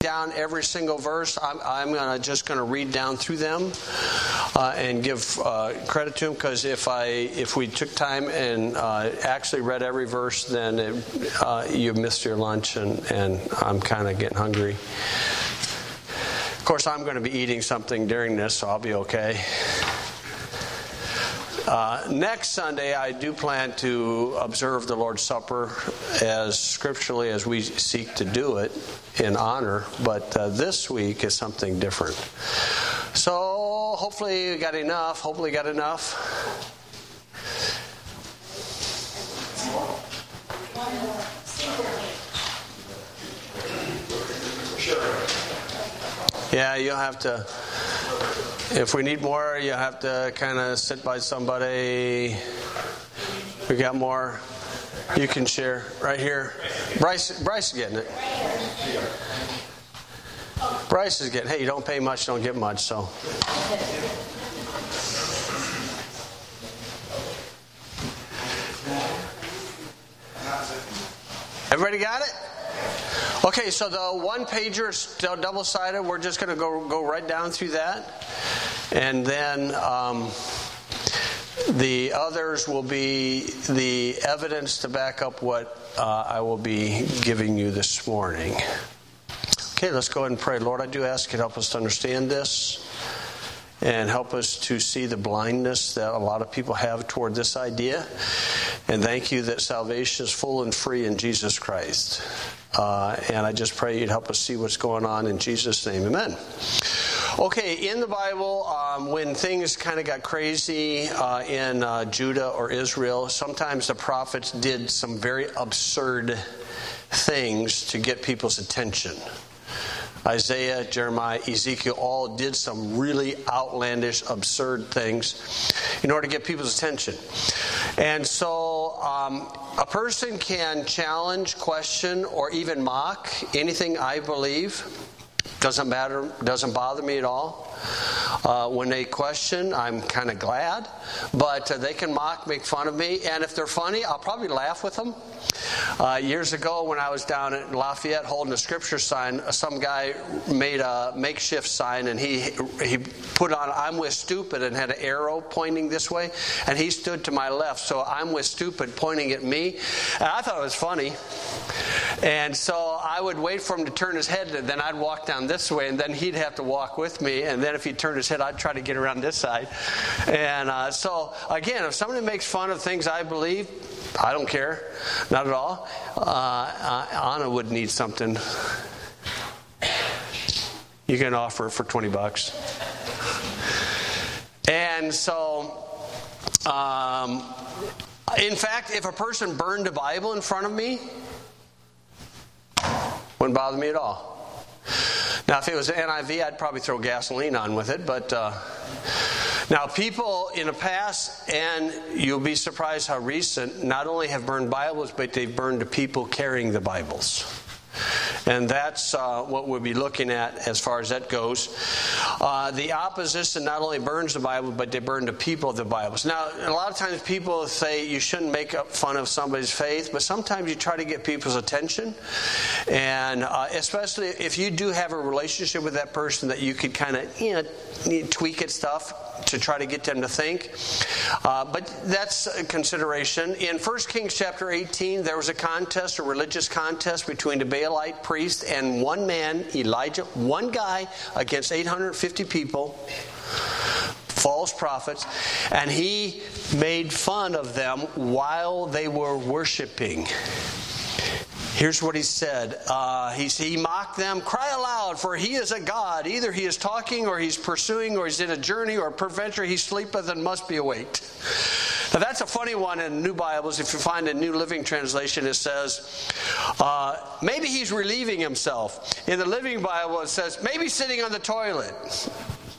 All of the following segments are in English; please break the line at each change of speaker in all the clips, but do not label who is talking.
down every single verse. I'm just going to read down through them and give credit to them, because if we took time and actually read every verse, then you missed your lunch, and I'm kind of getting hungry. Of course, I'm going to be eating something during this, so I'll be okay. Next Sunday, I do plan to observe the Lord's Supper as scripturally as we seek to do it in honor, but this week is something different. So hopefully you got enough. Yeah, you'll have to. If we need more, you have to kind of sit by somebody. We got more. You can share right here. Bryce is getting it. Bryce is getting. Hey, you don't pay much, don't get much. So. Everybody got it? Okay, so the one pager is still double-sided. We're just going to go right down through that. And then the others will be the evidence to back up what I will be giving you this morning. Okay, let's go ahead and pray. Lord, I do ask you to help us to understand this and help us to see the blindness that a lot of people have toward this idea. And thank you that salvation is full and free in Jesus Christ. And I just pray you'd help us see what's going on in Jesus' name. Amen. Okay, in the Bible, when things kind of got crazy in Judah or Israel, sometimes the prophets did some very absurd things to get people's attention. Isaiah, Jeremiah, Ezekiel all did some really outlandish, absurd things in order to get people's attention. And so a person can challenge, question, or even mock anything I believe. Doesn't matter, doesn't bother me at all. When they question, I'm kind of glad. But they can mock, make fun of me. And if they're funny, I'll probably laugh with them. Years ago, when I was down at Lafayette holding a scripture sign, some guy made a makeshift sign, and he put on "I'm with stupid" and had an arrow pointing this way, and he stood to my left, so "I'm with stupid" pointing at me. And I thought it was funny. And so I would wait for him to turn his head, and then I'd walk down this way, and then he'd have to walk with me, and then if he turned his head, I'd try to get around this side. And so again, if somebody makes fun of things I believe, I don't care, not at all. Anna would need something. You can offer for $20. And so, in fact, if a person burned a Bible in front of me, wouldn't bother me at all. Now, if it was NIV, I'd probably throw gasoline on with it, but now people in the past, and you'll be surprised how recent, not only have burned Bibles, but they've burned the people carrying the Bibles. And that's what we'll be looking at as far as that goes. The opposition not only burns the Bible, but they burn the people of the Bibles. Now, a lot of times people say you shouldn't make fun of somebody's faith, but sometimes you try to get people's attention. And especially if you do have a relationship with that person that you could kind of tweak at stuff to try to get them to think. But that's a consideration. In 1 Kings chapter 18, there was a contest, a religious contest between the Baalite priest and one man, Elijah, one guy against 850 people, false prophets, and he made fun of them while they were worshiping. Here's what he said. He mocked them. "Cry aloud, for he is a god. Either he is talking, or he's pursuing, or he's in a journey, or peradventure he sleepeth and must be awaked." Now that's a funny one in New Bibles. If you find a New Living Translation, it says, maybe he's relieving himself. In the Living Bible, it says, maybe sitting on the toilet.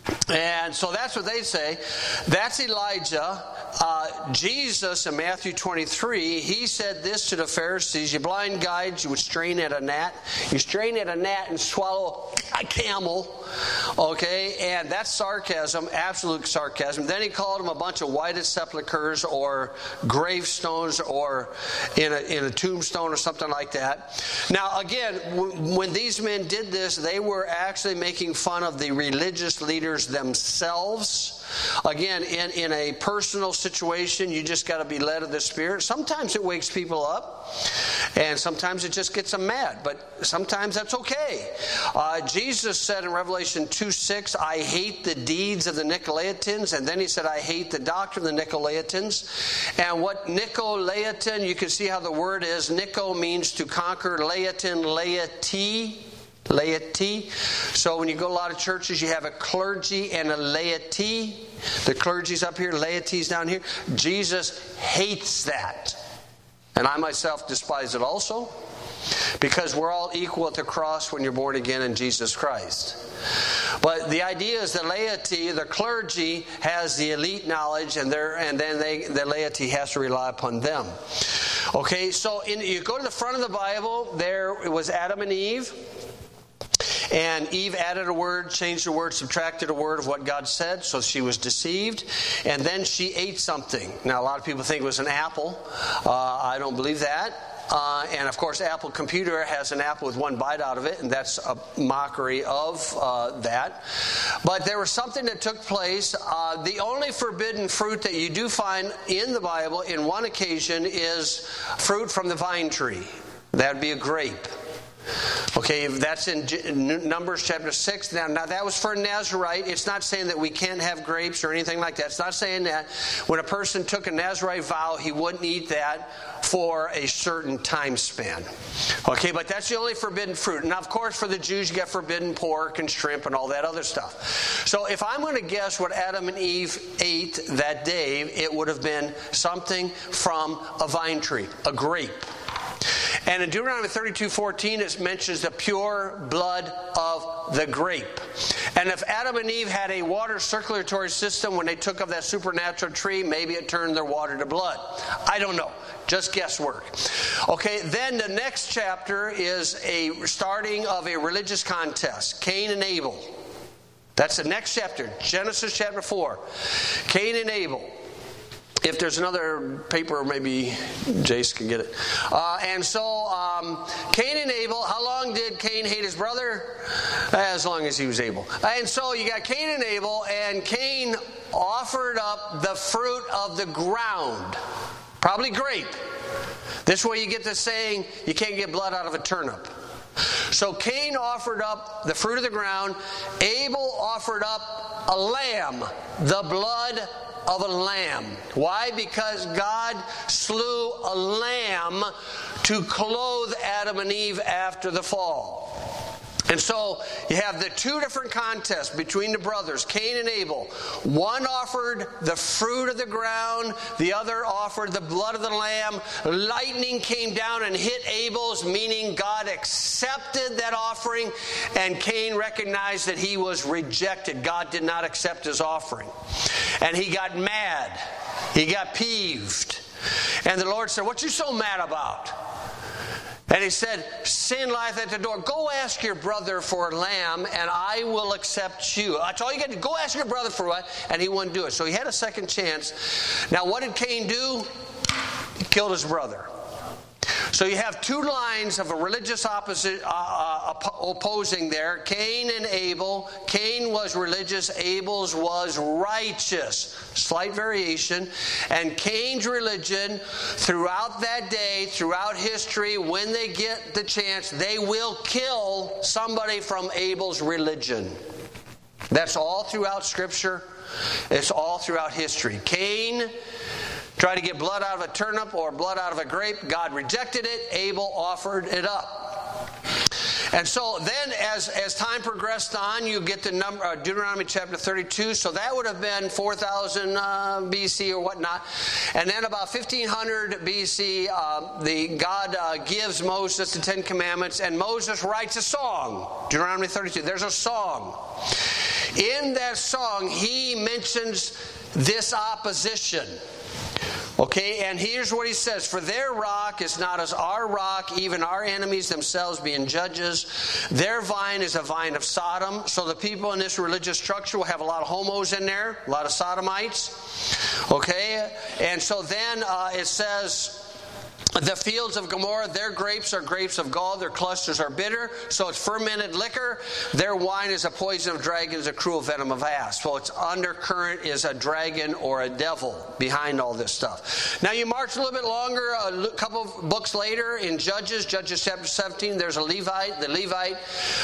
And so that's what they say. That's Elijah. Jesus in Matthew 23, he said this to the Pharisees: you blind guides, you would strain at a gnat. You strain at a gnat and swallow a camel. Okay, and that's sarcasm, absolute sarcasm. Then he called them a bunch of whited sepulchres or gravestones or in a tombstone or something like that. Now again, when these men did this, they were actually making fun of the religious leaders themselves. Again, in a personal situation, you just got to be led of the Spirit. Sometimes it wakes people up, and sometimes it just gets them mad, but sometimes that's okay. Jesus said in Revelation 2:6, I hate the deeds of the Nicolaitans, and then he said, I hate the doctrine of the Nicolaitans. And what Nicolaitan, you can see how the word is. Nico means to conquer, Laitan, laity. So when you go to a lot of churches, you have a clergy and a laity. The clergy's up here, laity's down here. Jesus hates that. And I myself despise it also, because we're all equal at the cross when you're born again in Jesus Christ. But the idea is the laity, the clergy, has the elite knowledge, and the laity has to rely upon them. Okay, so you go to the front of the Bible, there it was Adam and Eve. And Eve added a word, changed a word, subtracted a word of what God said, so she was deceived. And then she ate something. Now, a lot of people think it was an apple. I don't believe that. And of course, Apple Computer has an apple with one bite out of it, and that's a mockery of that. But there was something that took place. The only forbidden fruit that you do find in the Bible in one occasion is fruit from the vine tree. That would be a grape. Okay, that's in Numbers chapter 6. Now that was for a Nazirite. It's not saying that we can't have grapes or anything like that. It's not saying that when a person took a Nazirite vow, he wouldn't eat that for a certain time span. Okay, but that's the only forbidden fruit. Now, of course, for the Jews, you got forbidden pork and shrimp and all that other stuff. So if I'm going to guess what Adam and Eve ate that day, it would have been something from a vine tree, a grape. And in Deuteronomy 32:14, it mentions the pure blood of the grape. And if Adam and Eve had a water circulatory system when they took of that supernatural tree, maybe it turned their water to blood. I don't know. Just guesswork. Okay, then the next chapter is a starting of a religious contest. Cain and Abel. That's the next chapter. Genesis chapter 4. Cain and Abel. If there's another paper, maybe Jace can get it. And so, Cain and Abel, how long did Cain hate his brother? As long as he was able. And so you got Cain and Abel, and Cain offered up the fruit of the ground. Probably grape. This way you get the saying, you can't get blood out of a turnip. So Cain offered up the fruit of the ground. Abel offered up a lamb, the blood of a lamb. Why? Because God slew a lamb to clothe Adam and Eve after the fall. And so you have the two different contests between the brothers, Cain and Abel. One offered the fruit of the ground, the other offered the blood of the lamb. Lightning came down and hit Abel's, meaning God accepted that offering, and Cain recognized that he was rejected. God did not accept his offering. And he got mad. He got peeved. And the Lord said, "What you so mad about?" And he said, "Sin lieth at the door. Go ask your brother for a lamb, and I will accept you." That's all you got to do. Go ask your brother for what? And he wouldn't do it. So he had a second chance. Now, what did Cain do? He killed his brother. So you have two lines of a religious opposing there. Cain and Abel. Cain was religious. Abel's was righteous. Slight variation. And Cain's religion, throughout that day, throughout history, when they get the chance, they will kill somebody from Abel's religion. That's all throughout Scripture. It's all throughout history. Cain tried to get blood out of a turnip or blood out of a grape. God rejected it. Abel offered it up. And so then as time progressed on, you get the number Deuteronomy chapter 32. So that would have been 4,000 BC or whatnot. And then about 1500 BC, God gives Moses the Ten Commandments, and Moses writes a song. Deuteronomy 32. There's a song. in that song, he mentions this opposition. Okay, and here's what he says. For their rock is not as our rock, even our enemies themselves being judges. Their vine is a vine of Sodom. So the people in this religious structure will have a lot of homos in there, a lot of sodomites. Okay, and so then it says, the fields of Gomorrah, their grapes are grapes of gall, their clusters are bitter, so it's fermented liquor. Their wine is a poison of dragons, a cruel venom of asps. So its undercurrent is a dragon or a devil behind all this stuff. Now you march a little bit longer, a couple of books later in Judges chapter 17, there's a Levite. The Levite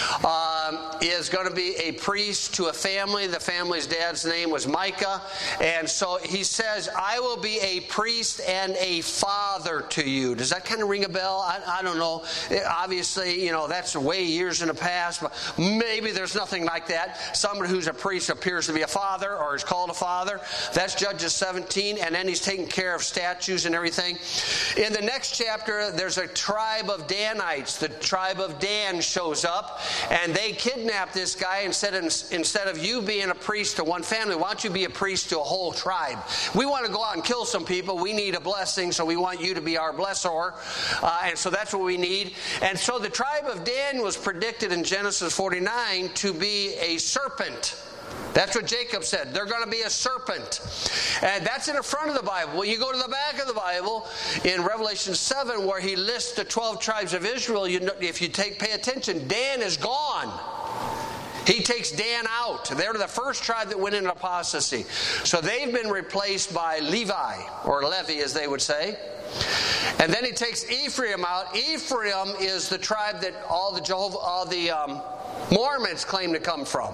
is going to be a priest to a family. The family's dad's name was Micah. And so he says, I will be a priest and a father to you. Does that kind of ring a bell? I don't know. Obviously, that's way years in the past, but maybe there's nothing like that. Somebody who's a priest appears to be a father or is called a father. That's Judges 17, and then he's taking care of statues and everything. In the next chapter, there's a tribe of Danites. The tribe of Dan shows up, and they kidnap this guy and said, instead of you being a priest to one family, why don't you be a priest to a whole tribe? We want to go out and kill some people. We need a blessing, so we want you to be our blessor. And so that's what we need. And so the tribe of Dan was predicted in Genesis 49 to be a serpent. That's what Jacob said. They're going to be a serpent. And that's in the front of the Bible. When you go to the back of the Bible, in Revelation 7, where he lists the 12 tribes of Israel, if you pay attention, Dan is gone. He takes Dan out. They're the first tribe that went into apostasy. So they've been replaced by Levi, or Levi as they would say. And then he takes Ephraim out. Ephraim is the tribe that all the Mormons claim to come from.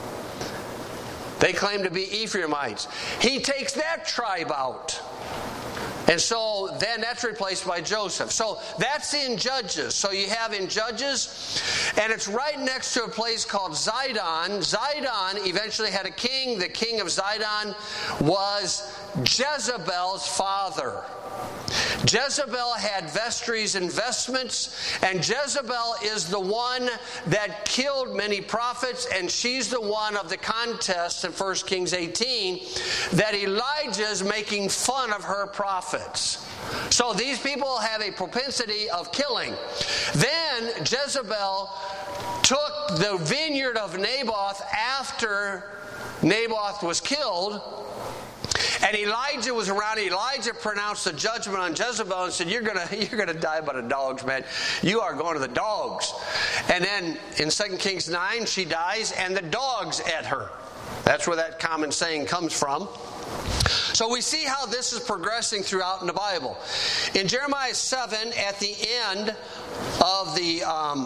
They claim to be Ephraimites. He takes that tribe out. And so then that's replaced by Joseph. So that's in Judges. So you have in Judges, and it's right next to a place called Zidon. Zidon eventually had a king. The king of Zidon was Jezebel's father. Jezebel had vestries and vestments, and Jezebel is the one that killed many prophets, and she's the one of the contest in 1 Kings 18 that Elijah is making fun of her prophets. So these people have a propensity of killing. Then Jezebel took the vineyard of Naboth after Naboth was killed. And Elijah was around. Elijah pronounced a judgment on Jezebel and said, you're gonna die by the dogs, man. You are going to the dogs. And then in 2 Kings 9, she dies, and the dogs ate her. That's where that common saying comes from. So we see how this is progressing throughout in the Bible. In Jeremiah 7, at the end of the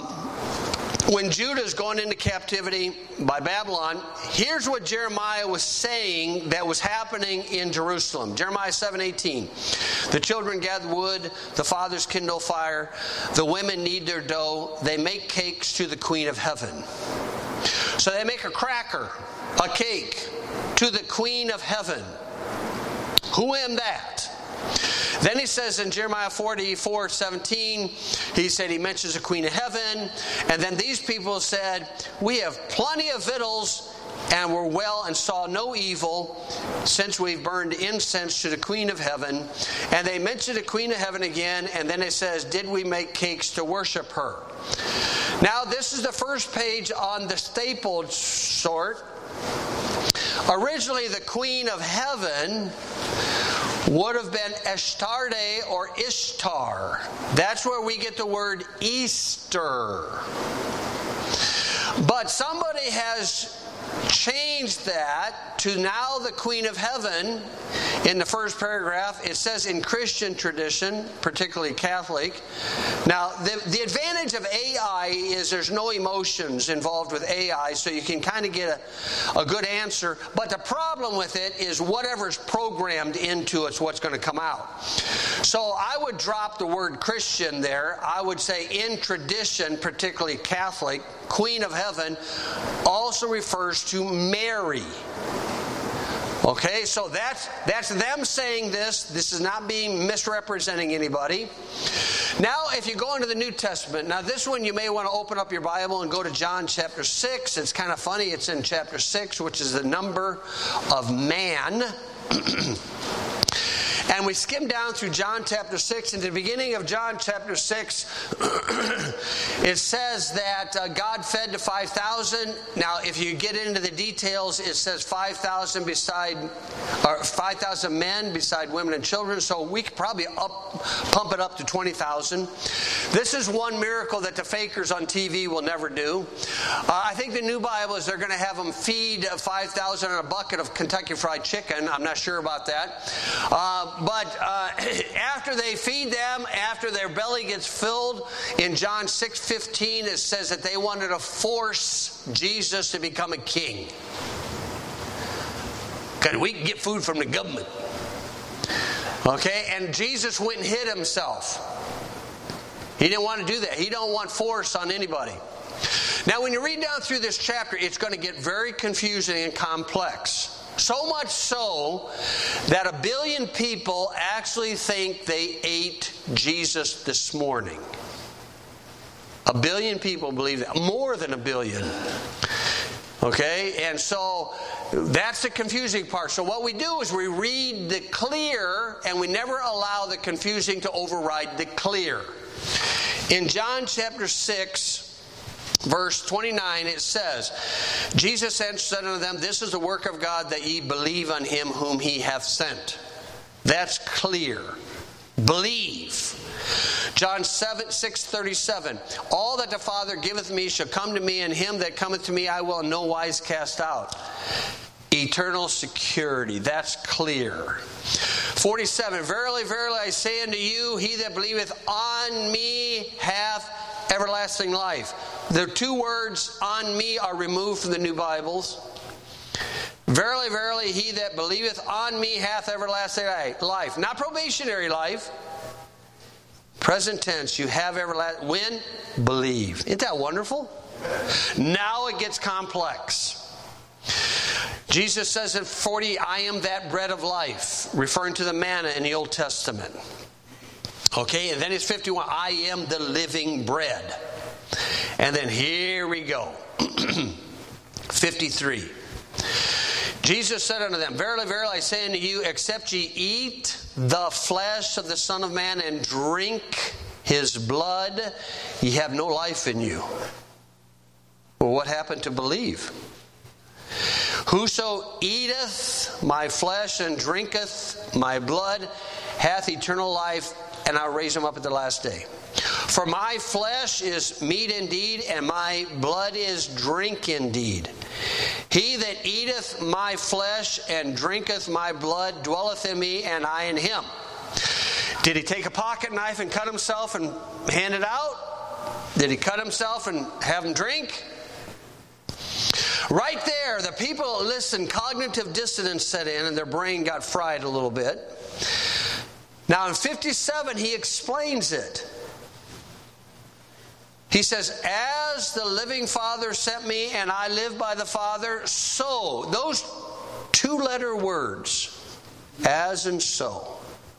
when Judah is going into captivity by Babylon, here's what Jeremiah was saying that was happening in Jerusalem. Jeremiah 7:18. The children gather wood, the fathers kindle fire, the women knead their dough, they make cakes to the Queen of Heaven. So they make a cracker, a cake, to the Queen of Heaven. Who am that? Then he says in Jeremiah 44:17, he mentions the Queen of Heaven. And then these people said, we have plenty of victuals and were well and saw no evil since we've burned incense to the Queen of Heaven. And they mention the Queen of Heaven again. And then it says, did we make cakes to worship her? Now this is the first page on the stapled sort. Originally the Queen of Heaven would have been Ashtarte or Ishtar. That's where we get the word Easter. But somebody has changed that to now the Queen of Heaven. In the first paragraph, it says in Christian tradition, particularly Catholic. Now, the advantage of AI is there's no emotions involved with AI, so you can kind of get a good answer. But the problem with it is whatever's programmed into it's what's going to come out. So I would drop the word Christian there. I would say in tradition, particularly Catholic, Queen of Heaven also refers to Mary. Okay, so that's them saying this. This is not being misrepresenting anybody. Now, if you go into the New Testament, now this one you may want to open up your Bible and go to John chapter 6. It's kind of funny. It's in chapter 6, which is the number of man. And we skim down through John chapter 6. In the beginning of John chapter 6, it says that God fed to 5,000. Now, if you get into the details, it says 5,000 men beside women and children. So we could probably pump it up to 20,000. This is one miracle that the fakers on TV will never do. I think the new Bible is they're going to have them feed 5,000 in a bucket of Kentucky Fried Chicken. I'm not sure about that. But after they feed them, after their belly gets filled, in John 6:15 it says that they wanted to force Jesus to become a king. Because we can get food from the government. Okay, and Jesus went and hid himself. He didn't want to do that. He don't want force on anybody. Now when you read down through this chapter, it's going to get very confusing and complex. So much so that 1 billion people actually think they ate Jesus this morning. 1 billion people believe that. More than 1 billion. Okay? And so that's the confusing part. So what we do is we read the clear and we never allow the confusing to override the clear. In John chapter 6, verse 29, it says, Jesus said unto them, this is the work of God, that ye believe on him whom he hath sent. That's clear. Believe. John 6:37, all that the Father giveth me shall come to me, and him that cometh to me I will in no wise cast out. Eternal security. That's clear. 47, verily, verily, I say unto you, he that believeth on me hath everlasting life. The two words on me are removed from the new Bibles. Verily, verily, he that believeth on me hath everlasting life. Not probationary life. Present tense, you have everlasting. When? Believe. Isn't that wonderful? Now it gets complex. Jesus says in 40, I am that bread of life, referring to the manna in the Old Testament. Okay, and then it's 51, I am the living bread. And then here we go. 53. Jesus said unto them, verily, verily, I say unto you, except ye eat the flesh of the Son of Man and drink his blood, ye have no life in you. Well, what happened to believe? Whoso eateth my flesh and drinketh my blood hath eternal life, and I'll raise him up at the last day. For my flesh is meat indeed, and my blood is drink indeed. He that eateth my flesh and drinketh my blood dwelleth in me, and I in him. Did he take a pocket knife and cut himself and hand it out? Did he cut himself and have him drink? Right there, the people, listen, cognitive dissonance set in and their brain got fried a little bit. Now in 57, he explains it. He says, as the living Father sent me and I live by the Father, so, those two-letter words, as and so.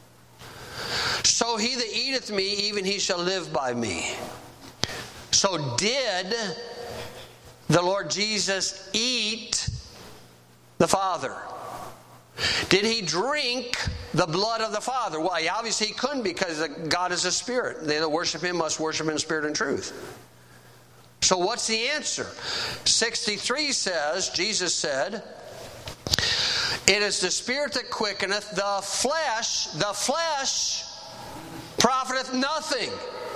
So he that eateth me, even he shall live by me. So did the Lord Jesus eat the Father? Did he drink the blood of the Father? Well, obviously he couldn't, because God is a spirit. They that worship him must worship in spirit and truth. So what's the answer? 63 says, Jesus said, it is the spirit that quickeneth, the flesh profiteth nothing.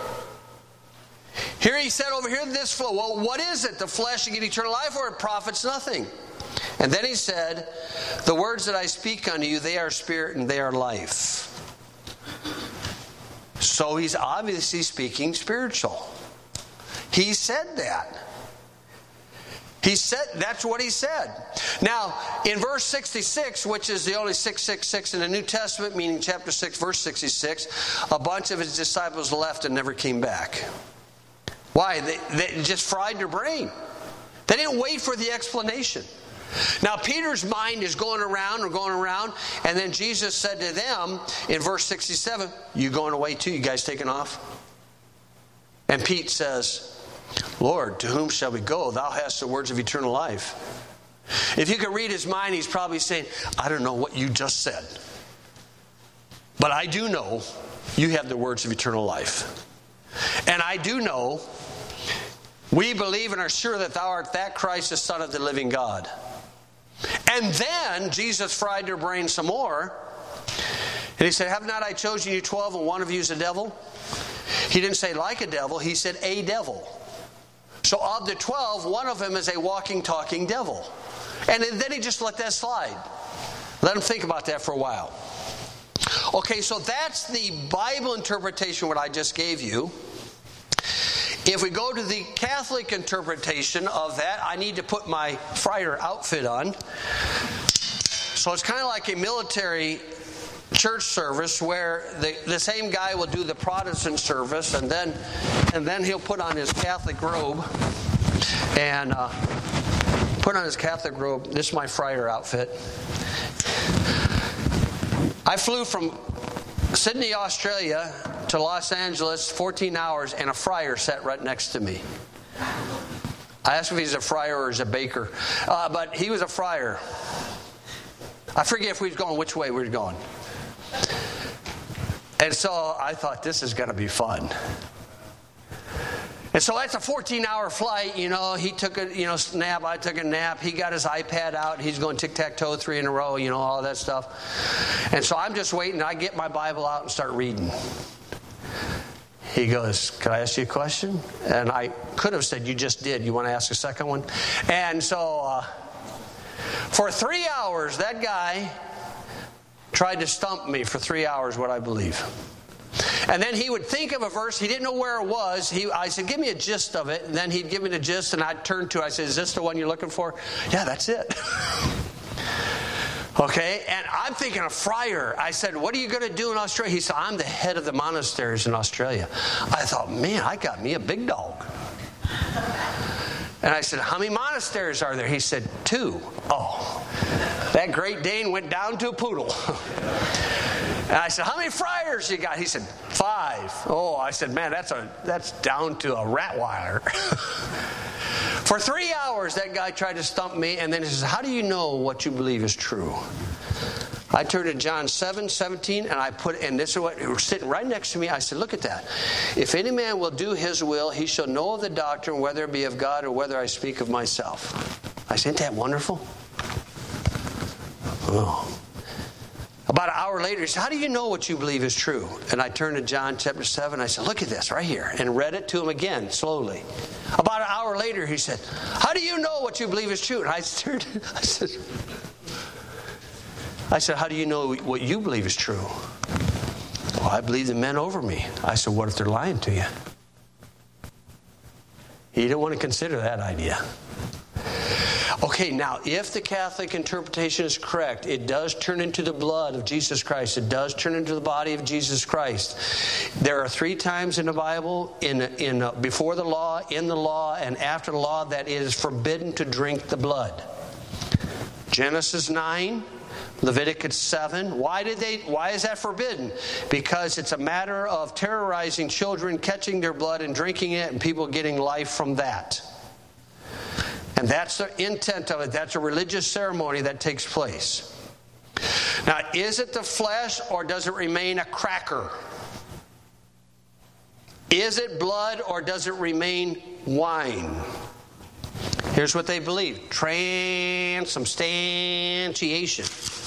Here he said over here, this flow. Well, what is it? The flesh to get eternal life, or it profits nothing? And then he said, the words that I speak unto you, they are spirit and they are life. So he's obviously speaking spiritual. He said that. He said, that's what he said. Now, in verse 66, which is the only 666 in the New Testament, meaning chapter 6, verse 66, a bunch of his disciples left and never came back. Why? They just fried their brain. They didn't wait for the explanation. Now, Peter's mind is going around, and then Jesus said to them in verse 67, you going away too? You guys taking off? And Pete says, Lord, to whom shall we go? Thou hast the words of eternal life. If you could read his mind, he's probably saying, I don't know what you just said, but I do know you have the words of eternal life. And I do know we believe and are sure that thou art that Christ, the Son of the living God. And then Jesus fried their brain some more. And he said, have not I chosen you 12 and one of you is a devil? He didn't say like a devil. He said a devil. So of the 12, one of them is a walking, talking devil. And then he just let that slide. Let him think about that for a while. Okay, so that's the Bible interpretation, what I just gave you. If we go to the Catholic interpretation of that, I need to put my friar outfit on. So it's kind of like a military church service where the same guy will do the Protestant service, and then he'll put on his Catholic robe and put on his Catholic robe. This is my friar outfit. I flew from Sydney, Australia to Los Angeles, 14 hours, and a friar sat right next to me. I asked if he's a friar or he's a baker, but he was a friar. I forget if we was going which way we were going. And so I thought, this is going to be fun. And so that's a 14-hour flight, he took a, nap, I took a nap, he got his iPad out, he's going tic-tac-toe 3 in a row, all that stuff. And so I'm just waiting, I get my Bible out and start reading. He goes, can I ask you a question? And I could have said, you just did, you want to ask a second one? And so for 3 hours, that guy tried to stump me for 3 hours what I believe. And then he would think of a verse, he didn't know where it was. I said, give me a gist of it. And then he'd give me the gist, and I'd turn to it. I said, is this the one you're looking for? Yeah, that's it. Okay, and I'm thinking of friar. I said, what are you going to do in Australia? He said, I'm the head of the monasteries in Australia. I thought, man, I got me a big dog. And I said, how many monasteries are there? He said, 2. Oh, that Great Dane went down to a poodle. And I said, how many friars you got? He said, 5. Oh, I said, man, that's down to a rat wire. For 3 hours, that guy tried to stump me, and then he says, how do you know what you believe is true? I turned to John 7:17, and I put, and this is what, it was sitting right next to me. I said, look at that. If any man will do his will, he shall know of the doctrine, whether it be of God or whether I speak of myself. I said, isn't that wonderful? Oh. About an hour later, he said, how do you know what you believe is true? And I turned to John chapter 7. I said, look at this right here. And read it to him again, slowly. About an hour later, he said, how do you know what you believe is true? And I said, how do you know what you believe is true? Well, I believe the men over me. I said, what if they're lying to you? He didn't want to consider that idea. Okay, now, if the Catholic interpretation is correct, it does turn into the blood of Jesus Christ. It does turn into the body of Jesus Christ. There are 3 times in the Bible, before the law, in the law, and after the law, that it is forbidden to drink the blood. Genesis 9, Leviticus 7. Why is that forbidden? Because it's a matter of terrorizing children, catching their blood and drinking it, and people getting life from that. And that's the intent of it. That's a religious ceremony that takes place. Now, is it the flesh or does it remain a cracker? Is it blood or does it remain wine? Here's what they believe. Transubstantiation.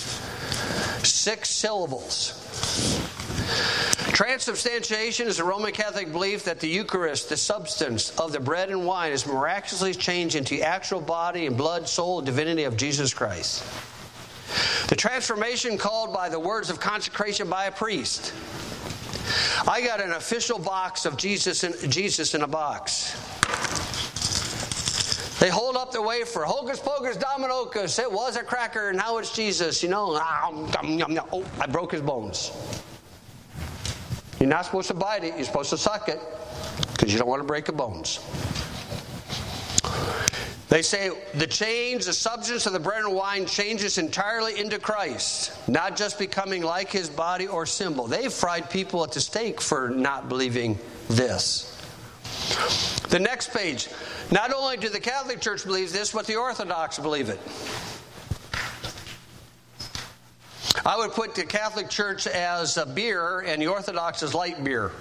6 syllables. Transubstantiation is a Roman Catholic belief that the Eucharist, the substance of the bread and wine, is miraculously changed into the actual body and blood, soul, and divinity of Jesus Christ. The transformation called by the words of consecration by a priest. I got an official box of Jesus in a box. They hold up the wafer. Hocus pocus dominocus. It was a cracker, and now it's Jesus. Oh, I broke his bones. You're not supposed to bite it. You're supposed to suck it because you don't want to break the bones. They say the substance of the bread and wine changes entirely into Christ, not just becoming like his body or symbol. They've fried people at the stake for not believing this. The next page. Not only do the Catholic Church believe this, but the Orthodox believe it. I would put the Catholic Church as a beer and the Orthodox as light beer.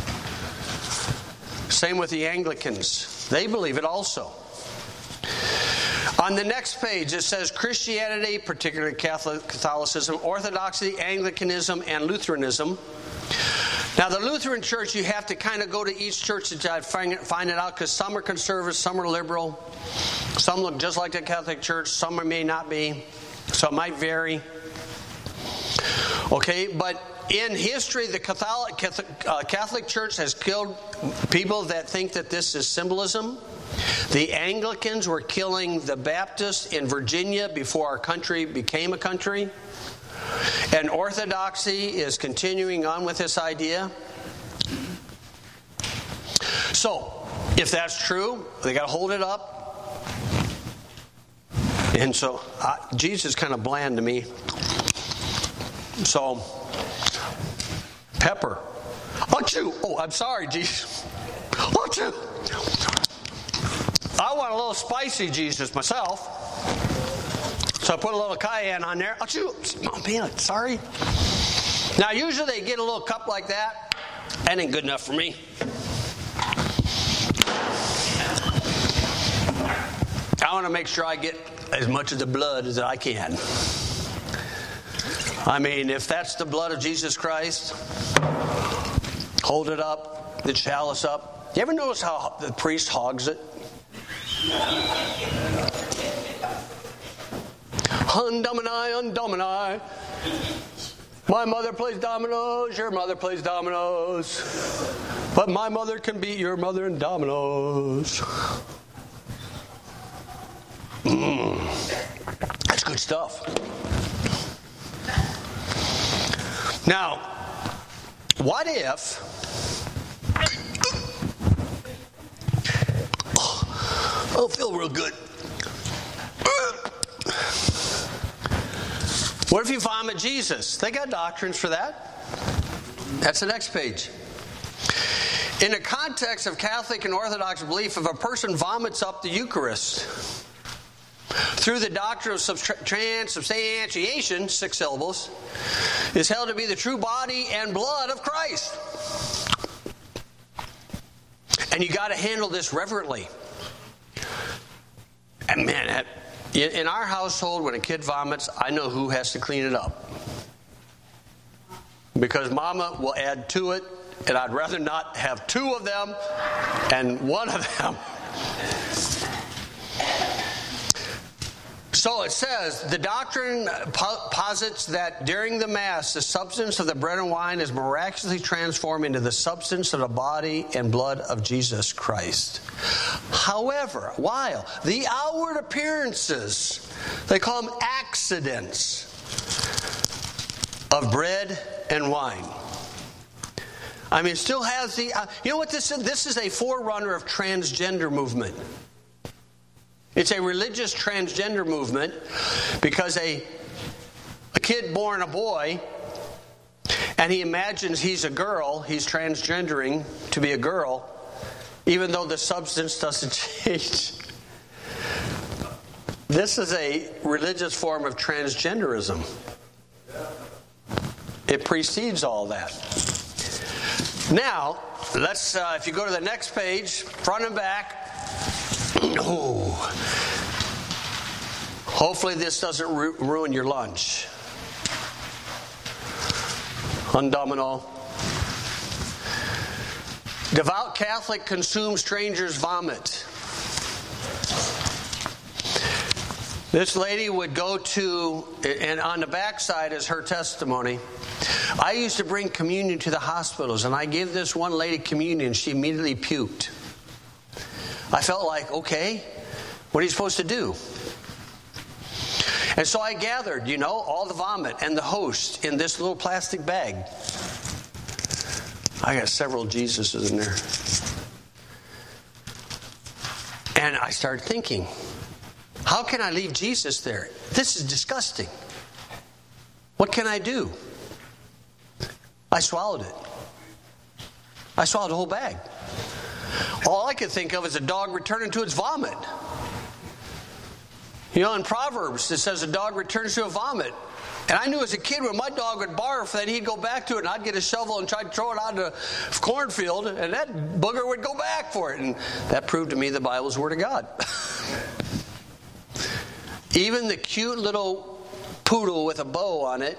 Same with the Anglicans. They believe it also. On the next page, it says Christianity, particularly Catholicism, Orthodoxy, Anglicanism, and Lutheranism. Now, the Lutheran Church, you have to kind of go to each church to find it out, because some are conservative, some are liberal. Some look just like the Catholic Church, some may not be. So it might vary. Okay, but in history, the Catholic Church has killed people that think that this is symbolism. The Anglicans were killing the Baptists in Virginia before our country became a country. And Orthodoxy is continuing on with this idea. So, if that's true, they got to hold it up. And so, Jesus is kind of bland to me. So, pepper. Achoo! Oh, I'm sorry, Jesus. Achoo! I want a little spicy Jesus myself. So I put a little cayenne on there. Achoo! Oh, man, sorry. Now, usually they get a little cup like that. That ain't good enough for me. I want to make sure I get as much of the blood as I can. I mean, if that's the blood of Jesus Christ, hold it up, the chalice up. You ever notice how the priest hogs it? Undomini, undomini. My mother plays dominoes, your mother plays dominoes. But my mother can beat your mother in dominoes. That's good stuff. Now, what if I don't feel real good. What if you vomit Jesus? They got doctrines for that. That's the next page. In the context of Catholic and Orthodox belief, if a person vomits up the Eucharist through the doctrine of transubstantiation, 6 syllables, is held to be the true body and blood of Christ. And you got to handle this reverently. And man, in our household, when a kid vomits, I know who has to clean it up. Because Mama will add to it, and I'd rather not have 2 of them and 1 of them. So it says, the doctrine posits that during the Mass, the substance of the bread and wine is miraculously transformed into the substance of the body and blood of Jesus Christ. However, while the outward appearances, they call them accidents, of bread and wine. I mean, it still has the... you know what this is? This is a forerunner of transgender movement. It's a religious transgender movement because a kid born a boy and he imagines he's a girl, he's transgendering to be a girl, even though the substance doesn't change. This is a religious form of transgenderism. It precedes all that. Now, let's, if you go to the next page, front and back. Oh. Hopefully this doesn't ruin your lunch. Undomino. Devout Catholic consumes stranger's vomit. This lady would go to, and on the backside is her testimony. I used to bring communion to the hospitals, and I gave this one lady communion. She immediately puked. I felt like, okay, what are you supposed to do? And so I gathered, all the vomit and the host in this little plastic bag. I got several Jesuses in there. And I started thinking, how can I leave Jesus there? This is disgusting. What can I do? I swallowed it. I swallowed the whole bag. All I could think of is a dog returning to its vomit. You know, in Proverbs, it says a dog returns to a vomit. And I knew as a kid when my dog would barf, then he'd go back to it, and I'd get a shovel and try to throw it out the cornfield, and that booger would go back for it. And that proved to me the Bible's Word of God. Even the cute little poodle with a bow on it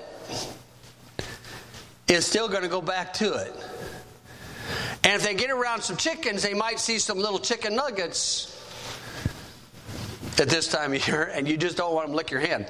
is still going to go back to it. And if they get around some chickens, they might see some little chicken nuggets at this time of year, and you just don't want them to lick your hand.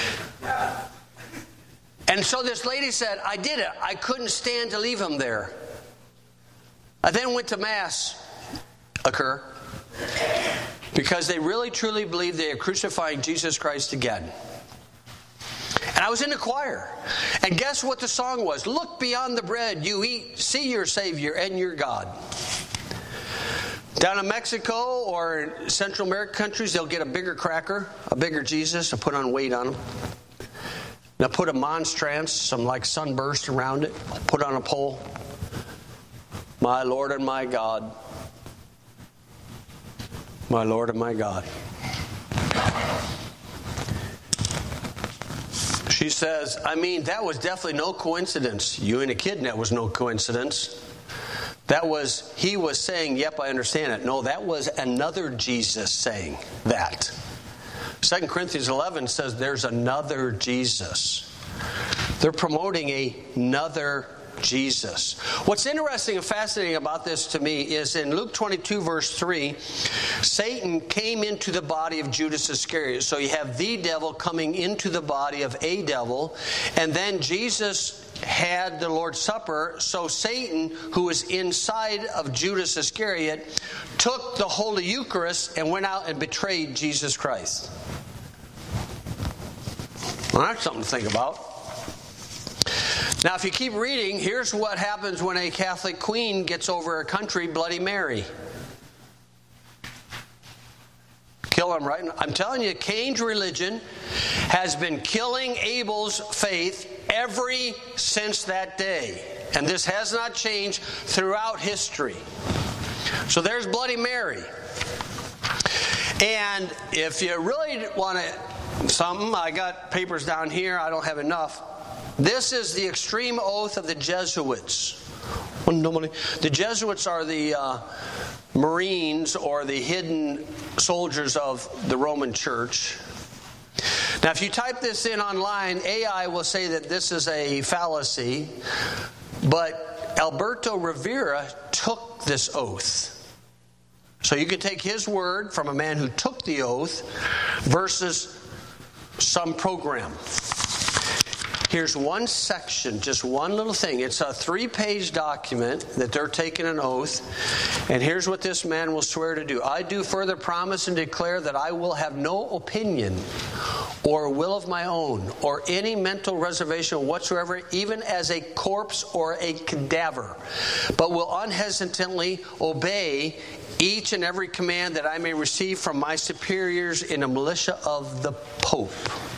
And so this lady said, I did it. I couldn't stand to leave him there. I then went to Mass occur because they really truly believed they are crucifying Jesus Christ again. And I was in the choir. And guess what the song was? Look beyond the bread you eat, see your Savior and your God. Down in Mexico or in Central American countries, they'll get a bigger cracker, a bigger Jesus, and put on weight on them. Now put a monstrance, some like sunburst around it, put on a pole. My Lord and my God. My Lord and my God. She says, I mean, that was definitely no coincidence. You and a kid, that was no coincidence. He was saying, yep, I understand it. No, that was another Jesus saying that. 2 Corinthians 11 says there's another Jesus. They're promoting another Jesus. What's interesting and fascinating about this to me is in Luke 22 verse 3, Satan came into the body of Judas Iscariot. So you have the devil coming into the body of a devil, and then Jesus had the Lord's Supper. So Satan, who was inside of Judas Iscariot, took the Holy Eucharist and went out and betrayed Jesus Christ. Well, that's something to think about. Now, if you keep reading, here's what happens when a Catholic queen gets over a country, Bloody Mary. Kill him, right? I'm telling you, Cain's religion has been killing Abel's faith ever since that day. And this has not changed throughout history. So there's Bloody Mary. And if you really want something, I got papers down here. I don't have enough. This is the extreme oath of the Jesuits. The Jesuits are the Marines or the hidden soldiers of the Roman Church. Now, if you type this in online, AI will say that this is a fallacy, but Alberto Rivera took this oath. So you can take his word from a man who took the oath versus some program. Here's one section, just one little thing. It's a 3-page document that they're taking an oath. And here's what this man will swear to do. I do further promise and declare that I will have no opinion or will of my own or any mental reservation whatsoever, even as a corpse or a cadaver, but will unhesitantly obey each and every command that I may receive from my superiors in the militia of the Pope.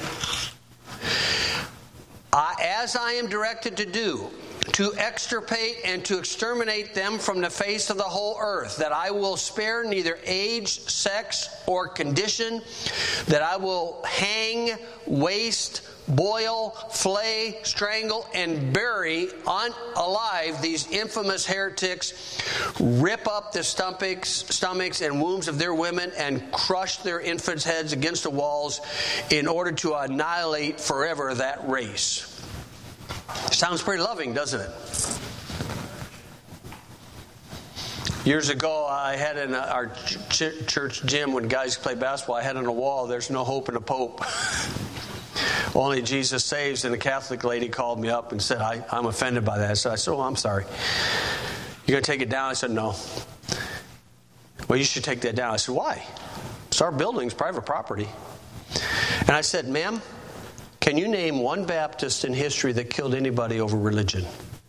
As I am directed to do, to extirpate and to exterminate them from the face of the whole earth, that I will spare neither age, sex, or condition, that I will hang, waste, boil, flay, strangle, and bury alive these infamous heretics, rip up the stomachs and wombs of their women, and crush their infants' heads against the walls in order to annihilate forever that race. Sounds pretty loving, doesn't it? Years ago, I had in our church gym, when guys play basketball, I had on a wall, "There's no hope in the Pope. Only Jesus saves." And the Catholic lady called me up and said, I'm offended by that. So I said, "Oh, I'm sorry. You going to take it down?" I said, "No." "Well, you should take that down." I said, "Why?" "It's our building, it's private property." And I said, "Ma'am, can you name one Baptist in history that killed anybody over religion?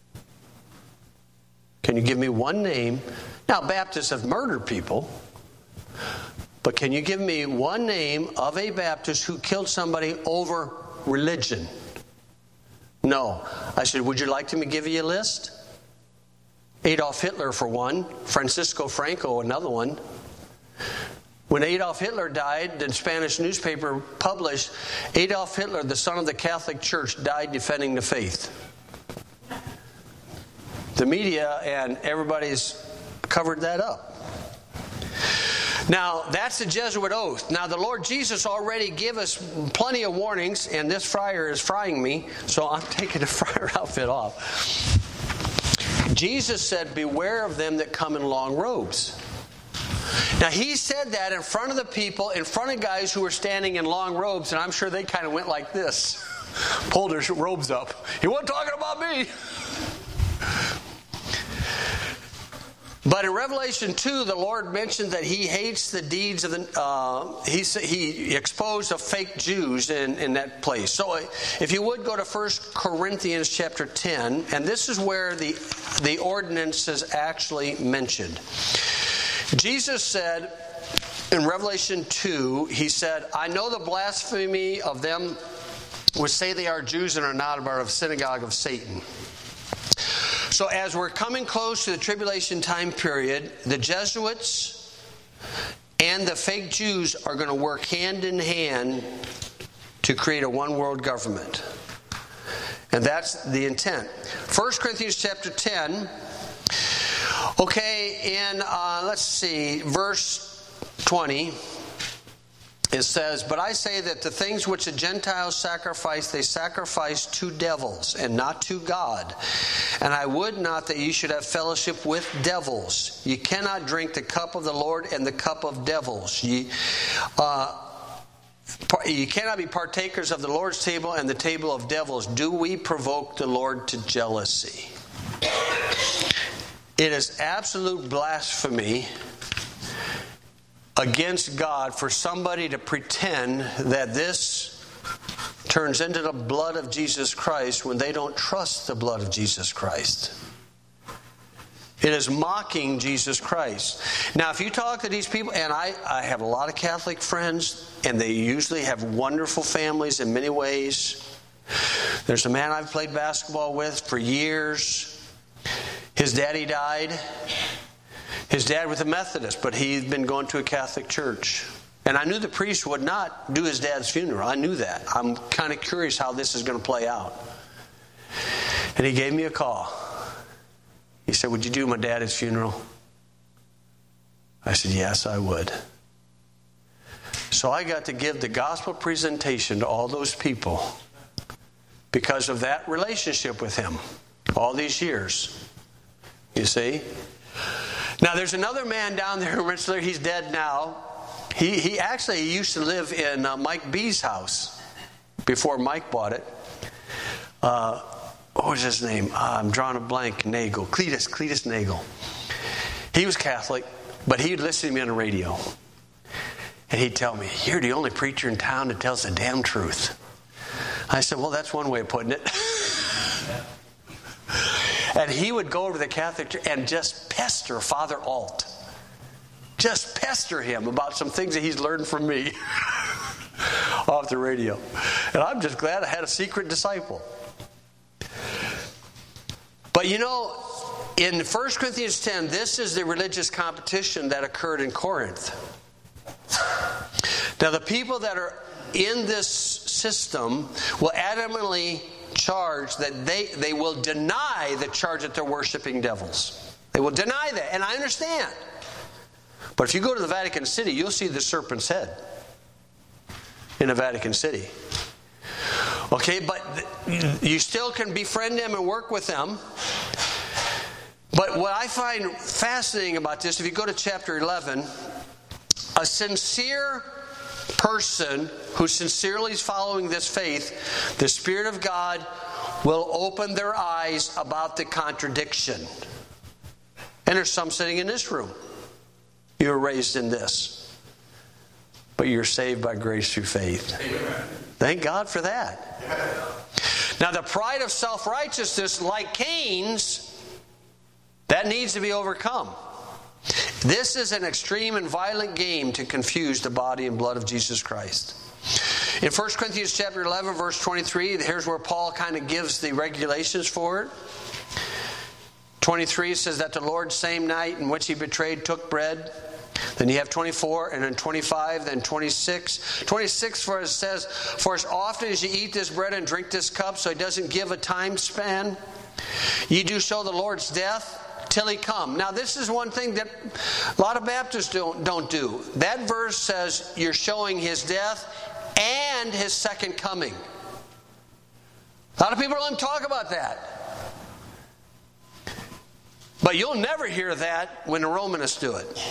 Can you give me one name?" Now, Baptists have murdered people, but can you give me one name of a Baptist who killed somebody over religion? "No." I said, "Would you like me to give you a list?" Adolf Hitler for one, Francisco Franco another one. When Adolf Hitler died, the Spanish newspaper published, Adolf Hitler, the son of the Catholic Church, died defending the faith. The media and everybody's covered that up. Now, that's the Jesuit oath. Now, the Lord Jesus already gave us plenty of warnings, and this friar is frying me, so I'm taking the friar outfit off. Jesus said, beware of them that come in long robes. Now, he said that in front of the people, in front of guys who were standing in long robes, and I'm sure they kind of went like this, pulled their robes up. He wasn't talking about me. But in Revelation 2, the Lord mentioned that He hates the deeds of the... He exposed the fake Jews in that place. So if you would go to 1 Corinthians chapter 10, and this is where the ordinance is actually mentioned. Jesus said in Revelation 2, He said, I know the blasphemy of them which say they are Jews and are not, but are of the synagogue of Satan. So as we're coming close to the tribulation time period, the Jesuits and the fake Jews are going to work hand in hand to create a one world government. And that's the intent. 1 Corinthians chapter 10... Okay, in, let's see, verse 20, it says, but I say that the things which the Gentiles sacrifice, they sacrifice to devils and not to God. And I would not that you should have fellowship with devils. You cannot drink the cup of the Lord and the cup of devils. You cannot be partakers of the Lord's table and the table of devils. Do we provoke the Lord to jealousy? It is absolute blasphemy against God for somebody to pretend that this turns into the blood of Jesus Christ when they don't trust the blood of Jesus Christ. It is mocking Jesus Christ. Now, if you talk to these people, and I have a lot of Catholic friends, and they usually have wonderful families in many ways. There's a man I've played basketball with for years. His daddy died. His dad was a Methodist, but he'd been going to a Catholic church. And I knew the priest would not do his dad's funeral. I knew that. I'm kind of curious how this is going to play out. And he gave me a call. He said, would you do my daddy's funeral? I said, yes, I would. So I got to give the gospel presentation to all those people because of that relationship with him all these years. You see? Now there's another man down there in Rensselaer. He's dead now. He actually used to live in Mike B's house before Mike bought it. What was his name? I'm drawing a blank. Nagel. Cletus Nagel. He was Catholic, but he'd listen to me on the radio. And he'd tell me, you're the only preacher in town that tells the damn truth. I said, well, that's one way of putting it. And he would go over to the Catholic church and just pester Father Alt. Just pester him about some things that he's learned from me off the radio. And I'm just glad I had a secret disciple. But you know, in 1 Corinthians 10, this is the religious competition that occurred in Corinth. Now, the people that are in this system will adamantly charge that they will deny the charge that they're worshiping devils. They will deny that, and I understand. But if you go to the Vatican City, you'll see the serpent's head in the Vatican City. Okay, but you still can befriend them and work with them. But what I find fascinating about this, if you go to chapter 11, a sincere person who sincerely is following this faith, the Spirit of God will open their eyes about the contradiction. And there's some sitting in this room. You were raised in this, but you're saved by grace through faith. Amen. Thank God for that. Amen. Now, the pride of self-righteousness, like Cain's, that needs to be overcome. This is an extreme and violent game to confuse the body and blood of Jesus Christ. In 1 Corinthians chapter 11, verse 23, here's where Paul kind of gives the regulations for it. 23 says that the Lord, same night in which he betrayed, took bread. Then you have 24, and then 25, then 26. 26, for it says, for as often as you eat this bread and drink this cup, so he doesn't give a time span, ye do show the Lord's death till he come. Now this is one thing that a lot of Baptists don't do. That verse says you're showing his death and his second coming. A lot of people don't talk about that. But you'll never hear that when the Romanists do it.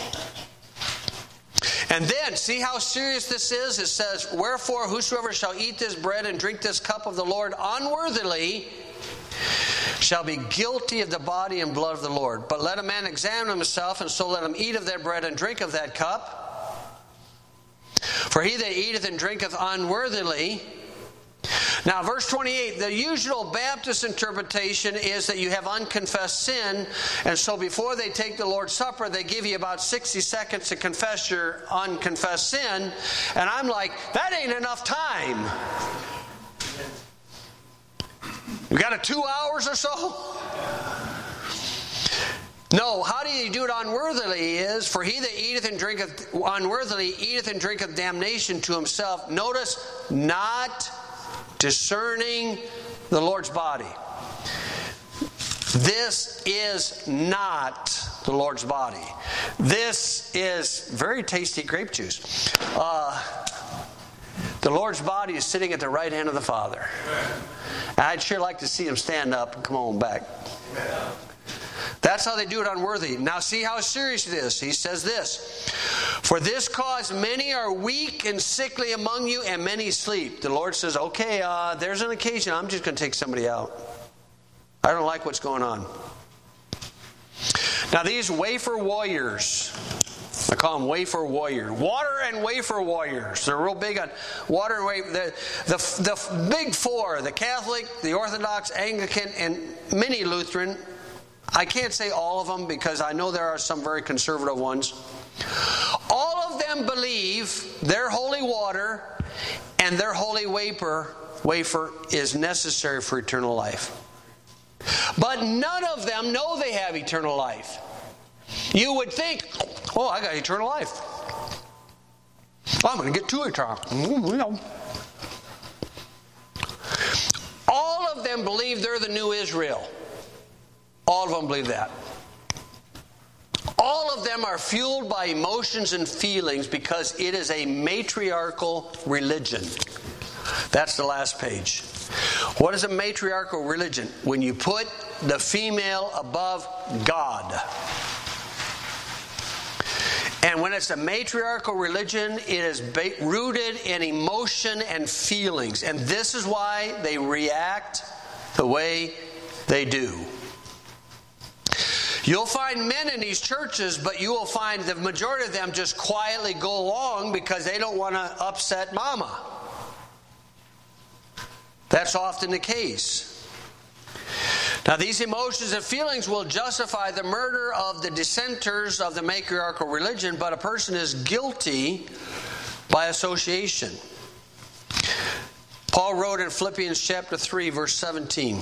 And then, see how serious this is? It says, wherefore whosoever shall eat this bread and drink this cup of the Lord unworthily shall be guilty of the body and blood of the Lord. But let a man examine himself, and so let him eat of that bread and drink of that cup. For he that eateth and drinketh unworthily. Now, verse 28, the usual Baptist interpretation is that you have unconfessed sin, and so before they take the Lord's Supper, they give you about 60 seconds to confess your unconfessed sin, and I'm like, that ain't enough time. We got it 2 hours or so? No, how do you do it unworthily is, for he that eateth and drinketh unworthily eateth and drinketh damnation to himself. Notice, not discerning the Lord's body. This is not the Lord's body. This is very tasty grape juice. The Lord's body is sitting at the right hand of the Father. I'd sure like to see him stand up and come on back. That's how they do it unworthy. Now see how serious it is. He says this, for this cause many are weak and sickly among you, and many sleep. The Lord says, okay, there's an occasion. I'm just going to take somebody out. I don't like what's going on. Now these wafer warriors, I call them wafer warriors. Water and wafer warriors. They're real big on water and wafer. The big four, the Catholic, the Orthodox, Anglican, and many Lutheran. I can't say all of them because I know there are some very conservative ones. All of them believe their holy water and their holy wafer is necessary for eternal life. But none of them know they have eternal life. You would think, oh, I got eternal life. I'm going to get to eternal. All of them believe they're the new Israel. All of them believe that. All of them are fueled by emotions and feelings because it is a matriarchal religion. That's the last page. What is a matriarchal religion? When you put the female above God. And when it's a matriarchal religion, it is rooted in emotion and feelings. And this is why they react the way they do. You'll find men in these churches, but you will find the majority of them just quietly go along because they don't want to upset mama. That's often the case. Now, these emotions and feelings will justify the murder of the dissenters of the matriarchal religion, but a person is guilty by association. Paul wrote in Philippians chapter 3, verse 17.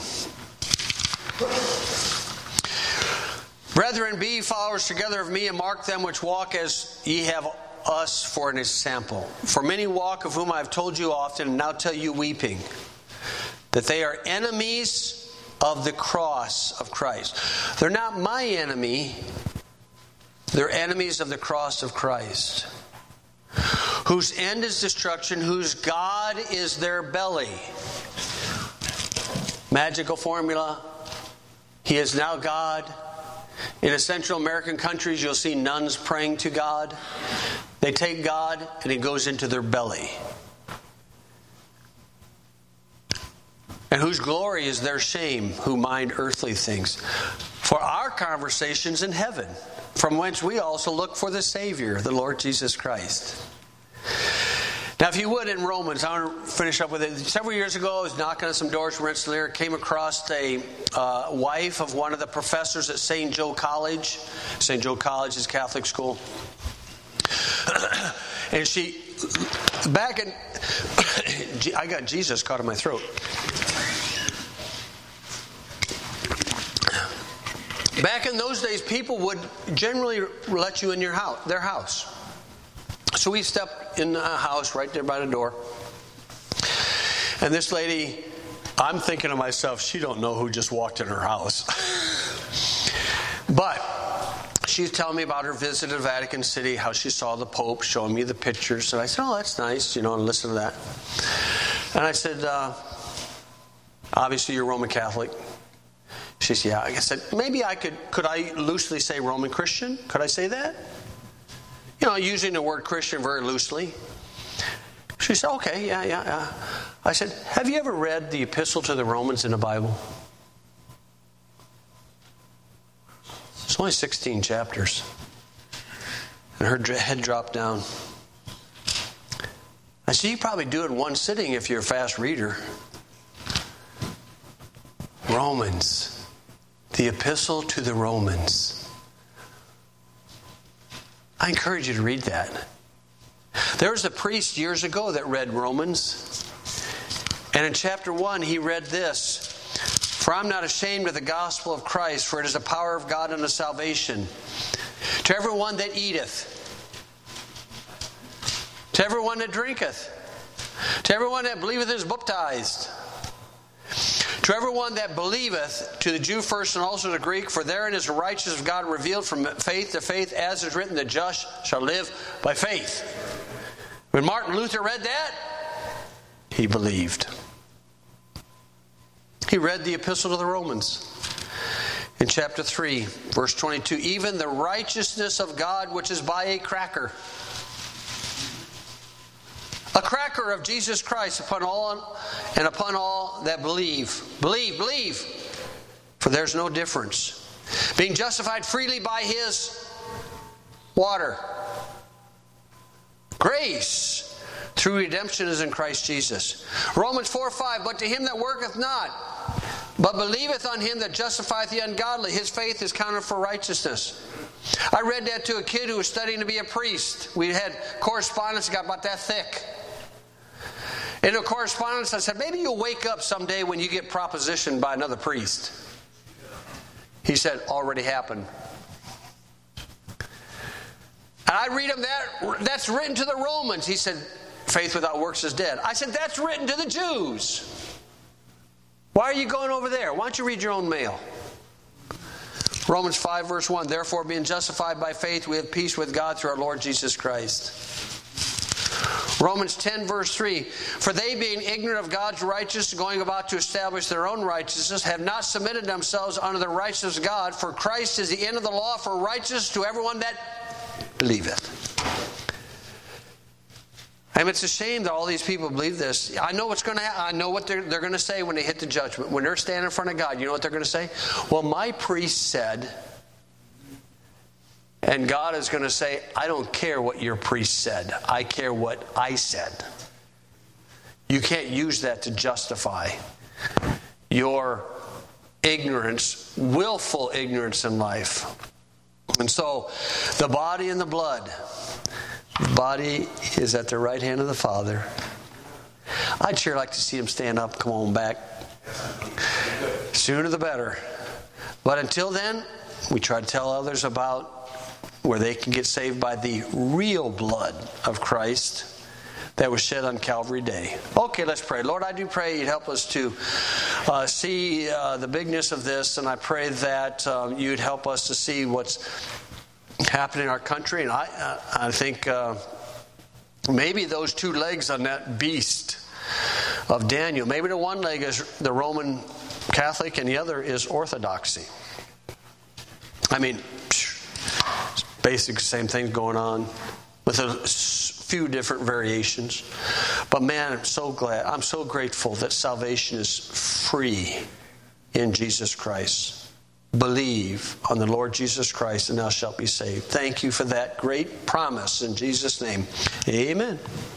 Brethren, be ye followers together of me, and mark them which walk as ye have us for an example. For many walk, of whom I have told you often, and now tell you weeping, that they are enemies of the cross of Christ. They're not my enemy. They're enemies of the cross of Christ, whose end is destruction, whose God is their belly. Magical formula. He is now God. In the Central American countries, you'll see nuns praying to God. They take God and He goes into their belly. And whose glory is their shame, who mind earthly things. For our conversation's in heaven, from whence we also look for the Savior, the Lord Jesus Christ. Now, if you would, in Romans, I want to finish up with it. Several years ago, I was knocking on some doors in Rensselaer, came across a wife of one of the professors at St. Joe College. St. Joe College is a Catholic school. And she, back in, I got Jesus caught in my throat. Back in those days, people would generally let you in their house. So we stepped in a house right there by the door. And this lady, I'm thinking to myself, she don't know who just walked in her house. But she's telling me about her visit to Vatican City, how she saw the Pope, showing me the pictures. And I said, oh, that's nice, and listen to that. And I said, obviously you're Roman Catholic. She said, yeah. I said, maybe could I loosely say Roman Christian? Could I say that? Using the word Christian very loosely. She said, okay, yeah. I said, have you ever read the Epistle to the Romans in the Bible? It's only 16 chapters. And her head dropped down. I said, you probably do it in one sitting if you're a fast reader. Romans. The Epistle to the Romans. I encourage you to read that. There was a priest years ago that read Romans. And in chapter 1, he read this. For I'm not ashamed of the gospel of Christ, for it is the power of God unto salvation. To everyone that eateth. To everyone that drinketh. To everyone that believeth is baptized. To everyone that believeth, to the Jew first and also the Greek, for therein is the righteousness of God revealed from faith to faith, as is written, the just shall live by faith. When Martin Luther read that, he believed. He read the Epistle to the Romans. In chapter 3, verse 22, even the righteousness of God which is by a cracker. A cracker of Jesus Christ upon all and upon all that believe. Believe. For there's no difference. Being justified freely by His water. Grace through redemption is in Christ Jesus. Romans 4:5, but to him that worketh not, but believeth on Him that justifieth the ungodly, his faith is counted for righteousness. I read that to a kid who was studying to be a priest. We had correspondence that got about that thick. In the correspondence, I said, maybe you'll wake up someday when you get propositioned by another priest. He said, already happened. And I read him that's written to the Romans. He said, faith without works is dead. I said, that's written to the Jews. Why are you going over there? Why don't you read your own mail? Romans 5 verse 1, therefore being justified by faith, we have peace with God through our Lord Jesus Christ. Romans 10 verse 3, for they being ignorant of God's righteousness, going about to establish their own righteousness, have not submitted themselves unto the righteousness of God, for Christ is the end of the law for righteousness to everyone that believeth. And it's a shame that all these people believe this. I know what's going to happen. I know what they're going to say when they hit the judgment. When they're standing in front of God, you know what they're going to say? Well, my priest said, and God is going to say, I don't care what your priest said. I care what I said. You can't use that to justify your ignorance, willful ignorance in life. And so, the body and the blood. The body is at the right hand of the Father. I'd sure like to see him stand up. Come on back. Sooner the better. But until then, we try to tell others about where they can get saved by the real blood of Christ that was shed on Calvary Day. Okay, let's pray. Lord, I do pray you'd help us to see the bigness of this, and I pray that you'd help us to see what's happening in our country. And I think maybe those two legs on that beast of Daniel, maybe the one leg is the Roman Catholic and the other is Orthodoxy. I mean, basic same thing going on with a few different variations. But man, I'm so glad, I'm so grateful that salvation is free in Jesus Christ. Believe on the Lord Jesus Christ and thou shalt be saved. Thank you for that great promise in Jesus' name. Amen.